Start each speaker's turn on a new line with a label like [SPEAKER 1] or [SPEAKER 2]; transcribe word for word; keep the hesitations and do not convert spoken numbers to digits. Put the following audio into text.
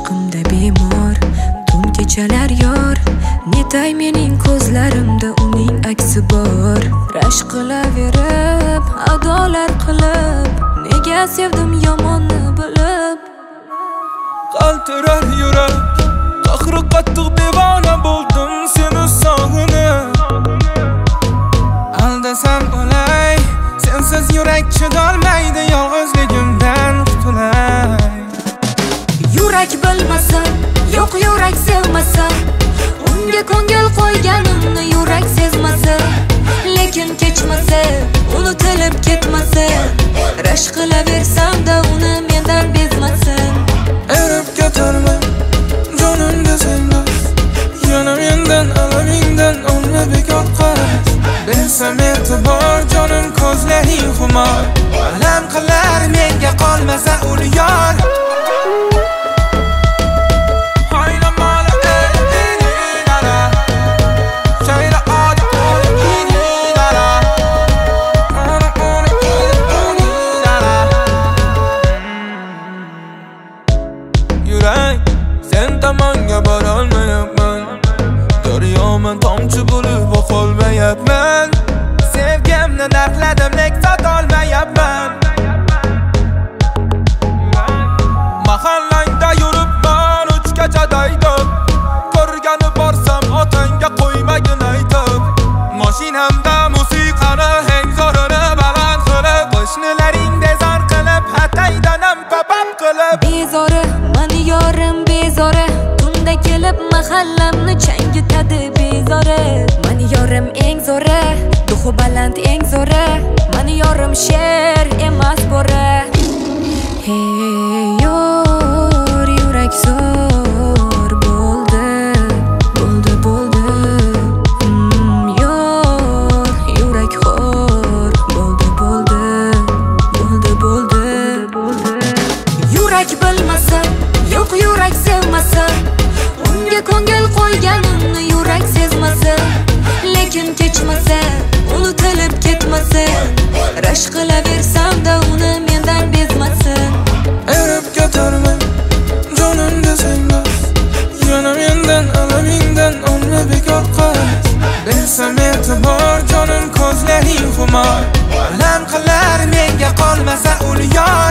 [SPEAKER 1] ishqimda bemor tun kechalar yor, netay mening ko'zlarimda uning aksi bor. Rashk qilaverib, adolar qilib, nega sevdim yomonni bilib.
[SPEAKER 2] Qaltirar yurak, qahri qattiq devona bo'ldim seni sog'inib. Aldasam o'lay, sensiz yurak chidolmaydi, yolg'izligimdan qutulay.
[SPEAKER 1] Yurak bilmasa, yo'q yurak sevmasa, unga ko'ngil qo'yganimni yurak sezmasa, lekin kechmasa, unutilib ketmasa, rashk qilaversam-da uni mendan bezmasin.
[SPEAKER 2] Erib ketarman jonim desanglar, yana mendan alamingdan olma bekor qaras. Bersam e'tibor jonim ko'zlaring xumor, alam qilar menga qolmasa ul yor. Sen tomonga borolmayapman, daryoman tomchi bo'lib oqolmayapman. Sevgimni narxladim, lek sotolmayapman. Mahallangda yuribman uchgacha daydib, ko'rgani borsam otangga qo'ymagin aytib. Mashinamda musiqani eng zo'rini baland qilib, qo'shnilaring bezor qilib, hataydanam papam qilib.
[SPEAKER 1] Bezori mani yorim bezori, tunda kelib mahallamni changitadi bezori. Mani yorim eng zo'ri, duxi baland eng zo'ri, mani yorim sher emas bo'ri. Hey yor, yurak zo'r bo'ldi, bo'ldi bo'ldi. Hmm, yor, yurak xor bo'ldi bo'ldi, bo'ldi bo'ldi bo'ldi. Yurak bilmasa, yo'q yurak sevmasa, unga ko'ngil qo'yganimni yurak sezmasa, lekin kechmasa, unutilib ketmasa, rashk qilaversam-da uni mendan bezmasin.
[SPEAKER 2] Erib ketarman jonim desanglar, yana mendan alamingdan olma bekor qaras. Bersam e'tibor jonim ko'zlaring xumor, alam qilar menga qolmasa ul yor.